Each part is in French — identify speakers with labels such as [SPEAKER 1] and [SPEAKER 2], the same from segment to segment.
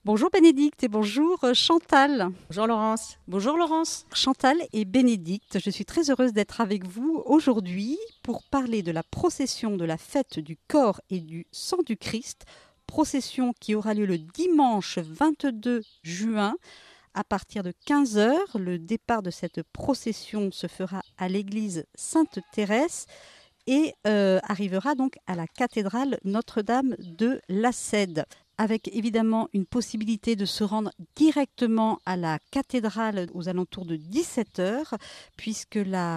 [SPEAKER 1] Bonjour Bénédicte et bonjour Chantal.
[SPEAKER 2] Bonjour Laurence.
[SPEAKER 1] Bonjour Laurence. Chantal et Bénédicte, je suis très heureuse d'être avec vous aujourd'hui pour parler de la procession de la fête du corps et du sang du Christ, procession qui aura lieu le dimanche 22 juin à partir de 15 heures. Le départ de cette procession se fera à l'église Sainte-Thérèse et arrivera donc à la cathédrale Notre-Dame de la Cède, avec évidemment une possibilité de se rendre directement à la cathédrale aux alentours de 17 heures, puisque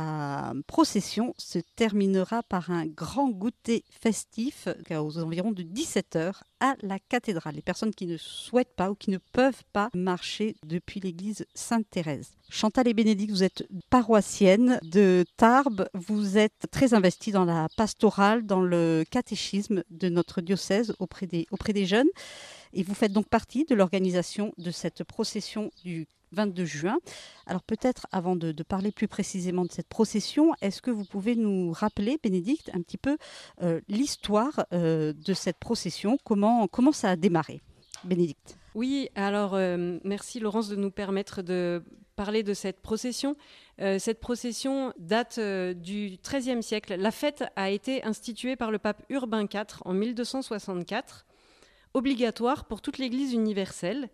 [SPEAKER 1] la procession se terminera par un grand goûter festif aux environs de 17 heures à la cathédrale. Les personnes qui ne souhaitent pas ou qui ne peuvent pas marcher depuis l'église Sainte-Thérèse. Chantal et Bénédicte, vous êtes paroissiennes de Tarbes, vous êtes très investies dans la pastorale, dans le catéchisme de notre diocèse auprès des jeunes. Et vous faites donc partie de l'organisation de cette procession du 22 juin. Alors peut-être avant de parler plus précisément de cette procession, est-ce que vous pouvez nous rappeler, Bénédicte, un petit peu l'histoire de cette procession, comment ça a démarré, Bénédicte?
[SPEAKER 2] Oui, alors merci Laurence de nous permettre de parler de cette procession. Cette procession date du XIIIe siècle. La fête a été instituée par le pape Urbain IV en 1264, obligatoire pour toute l'Église universelle.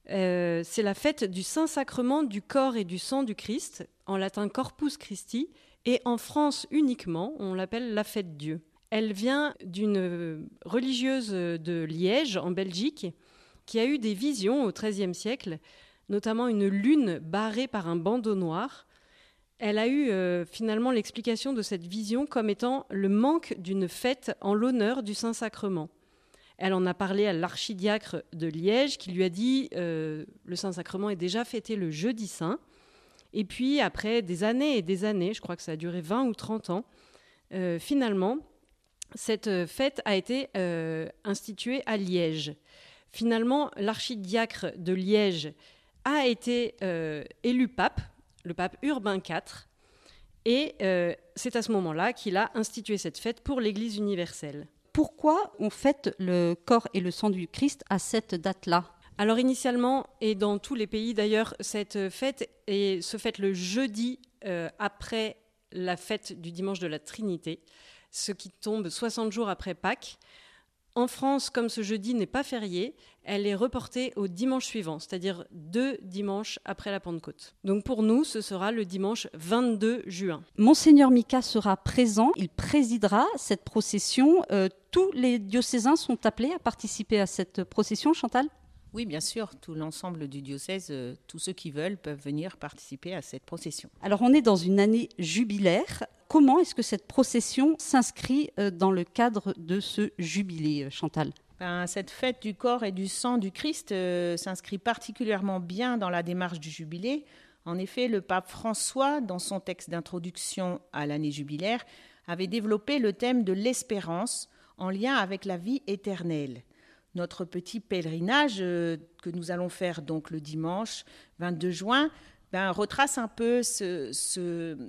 [SPEAKER 2] C'est la fête du Saint-Sacrement du corps et du sang du Christ, en latin Corpus Christi, et en France uniquement, on l'appelle la fête Dieu. Elle vient d'une religieuse de Liège, en Belgique, qui a eu des visions au XIIIe siècle, notamment une lune barrée par un bandeau noir. Elle a eu finalement l'explication de cette vision comme étant le manque d'une fête en l'honneur du Saint-Sacrement. Elle en a parlé à l'archidiacre de Liège qui lui a dit le Saint-Sacrement est déjà fêté le jeudi saint. Et puis après des années et des années, je crois que ça a duré 20 ou 30 ans, finalement, cette fête a été instituée à Liège. Finalement, l'archidiacre de Liège a été élu pape, le pape Urbain IV, et c'est à ce moment-là qu'il a institué cette fête pour l'Église universelle.
[SPEAKER 1] Pourquoi on fête le corps et le sang du Christ à cette date-là ?
[SPEAKER 2] Alors initialement, et dans tous les pays d'ailleurs, cette fête se fête le jeudi après la fête du dimanche de la Trinité, ce qui tombe 60 jours après Pâques. En France, comme ce jeudi n'est pas férié, elle est reportée au dimanche suivant, c'est-à-dire 2 dimanches après la Pentecôte. Donc pour nous, ce sera le dimanche 22 juin.
[SPEAKER 1] Monseigneur Mika sera présent, il présidera cette procession. Tous les diocésains sont appelés à participer à cette procession, Chantal ?
[SPEAKER 3] Oui, bien sûr, tout l'ensemble du diocèse, tous ceux qui veulent peuvent venir participer à cette procession.
[SPEAKER 1] Alors on est dans une année jubilaire. Comment est-ce que cette procession s'inscrit dans le cadre de ce jubilé, Chantal ?
[SPEAKER 3] Cette fête du corps et du sang du Christ s'inscrit particulièrement bien dans la démarche du jubilé. En effet, le pape François, dans son texte d'introduction à l'année jubilaire, avait développé le thème de l'espérance en lien avec la vie éternelle. Notre petit pèlerinage que nous allons faire donc le dimanche 22 juin retrace un peu cette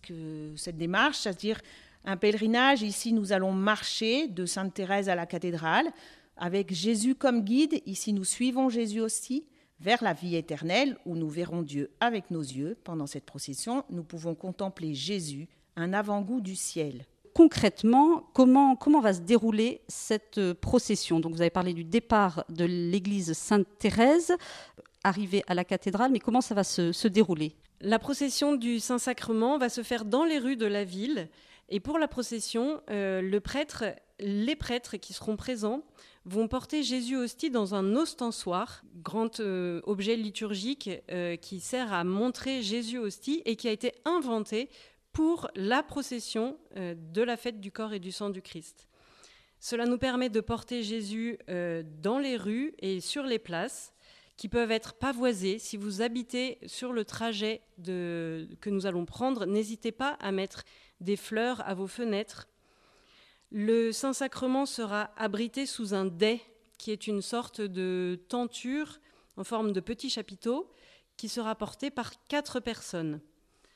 [SPEAKER 3] démarche, c'est-à-dire un pèlerinage. Ici, nous allons marcher de Sainte-Thérèse à la cathédrale avec Jésus comme guide. Ici, nous suivons Jésus aussi vers la vie éternelle où nous verrons Dieu avec nos yeux. Pendant cette procession, nous pouvons contempler Jésus, un avant-goût du ciel.
[SPEAKER 1] Concrètement, comment va se dérouler cette procession ? Donc vous avez parlé du départ de l'église Sainte-Thérèse, arrivée à la cathédrale, mais comment ça va se dérouler ?
[SPEAKER 2] La procession du Saint-Sacrement va se faire dans les rues de la ville. Et pour la procession, les prêtres qui seront présents vont porter Jésus hostie dans un ostensoir, grand objet liturgique qui sert à montrer Jésus hostie et qui a été inventé pour la procession de la fête du corps et du sang du Christ. Cela nous permet de porter Jésus dans les rues et sur les places qui peuvent être pavoisées. Si vous habitez sur le trajet que nous allons prendre, n'hésitez pas à mettre des fleurs à vos fenêtres. Le Saint-Sacrement sera abrité sous un dais, qui est une sorte de tenture en forme de petit chapiteau, qui sera porté par 4 personnes.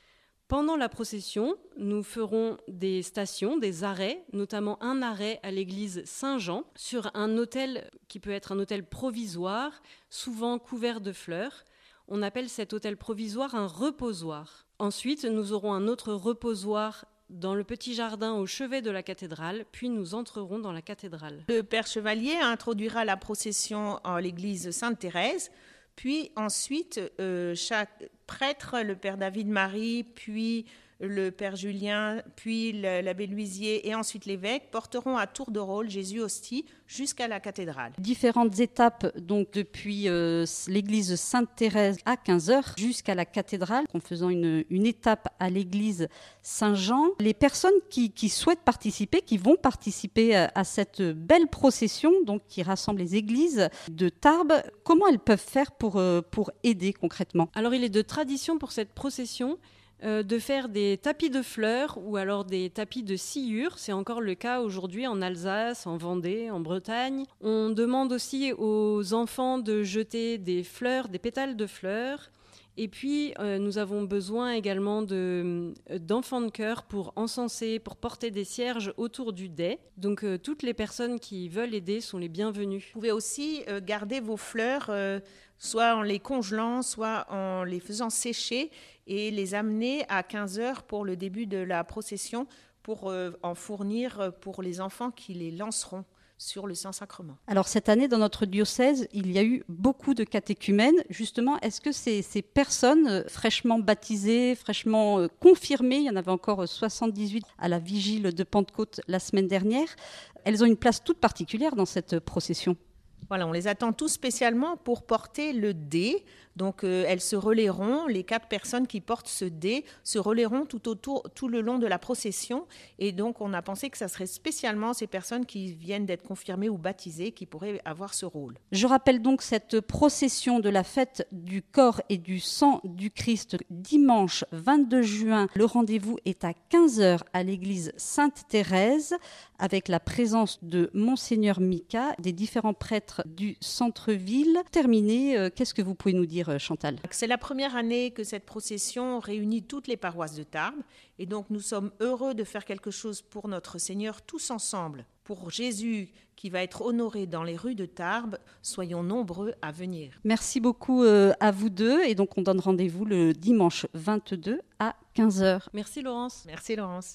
[SPEAKER 2] Pendant la procession, nous ferons des stations, des arrêts, notamment un arrêt à l'église Saint-Jean, sur un autel qui peut être un autel provisoire, souvent couvert de fleurs. On appelle cet autel provisoire un reposoir. Ensuite, nous aurons un autre reposoir dans le petit jardin au chevet de la cathédrale, puis nous entrerons dans la cathédrale.
[SPEAKER 3] Le Père Chevalier introduira la procession à l'église Sainte-Thérèse, puis ensuite chaque prêtre, le Père David-Marie, puis le Père Julien, puis l'abbé Luisier et ensuite l'évêque porteront à tour de rôle Jésus hostie jusqu'à la cathédrale.
[SPEAKER 1] Différentes étapes, donc depuis l'église Sainte-Thérèse à 15h jusqu'à la cathédrale, en faisant une étape à l'église Saint-Jean. Les personnes qui souhaitent participer, qui vont participer à cette belle procession, donc qui rassemble les églises de Tarbes, comment elles peuvent faire pour aider concrètement ?
[SPEAKER 2] Alors il est de tradition pour cette procession de faire des tapis de fleurs ou alors des tapis de sciure. C'est encore le cas aujourd'hui en Alsace, en Vendée, en Bretagne. On demande aussi aux enfants de jeter des fleurs, des pétales de fleurs. Et puis, nous avons besoin également d'enfants de chœur pour encenser, pour porter des cierges autour du dais. Donc, toutes les personnes qui veulent aider sont les bienvenues.
[SPEAKER 3] Vous pouvez aussi garder vos fleurs, soit en les congelant, soit en les faisant sécher et les amener à 15h pour le début de la procession pour en fournir pour les enfants qui les lanceront sur le Saint-Sacrement.
[SPEAKER 1] Alors cette année, dans notre diocèse, il y a eu beaucoup de catéchumènes. Justement, est-ce que ces personnes fraîchement baptisées, fraîchement confirmées, il y en avait encore 78 à la vigile de Pentecôte la semaine dernière, elles ont une place toute particulière dans cette procession ?
[SPEAKER 3] Voilà, on les attend tous spécialement pour porter le dé. Donc, elles se relayeront, les 4 personnes qui portent ce dé se relayeront tout le long de la procession. Et donc, on a pensé que ça serait spécialement ces personnes qui viennent d'être confirmées ou baptisées qui pourraient avoir ce rôle.
[SPEAKER 1] Je rappelle donc cette procession de la fête du corps et du sang du Christ dimanche 22 juin. Le rendez-vous est à 15h à l'église Sainte-Thérèse avec la présence de Monseigneur Mika, des différents prêtres du centre-ville. Terminé, qu'est-ce que vous pouvez nous dire, Chantal ?
[SPEAKER 3] C'est la première année que cette procession réunit toutes les paroisses de Tarbes et donc nous sommes heureux de faire quelque chose pour notre Seigneur tous ensemble. Pour Jésus qui va être honoré dans les rues de Tarbes, soyons nombreux à venir.
[SPEAKER 1] Merci beaucoup à vous deux et donc on donne rendez-vous le dimanche 22 à 15h.
[SPEAKER 2] Merci Laurence.
[SPEAKER 3] Merci Laurence.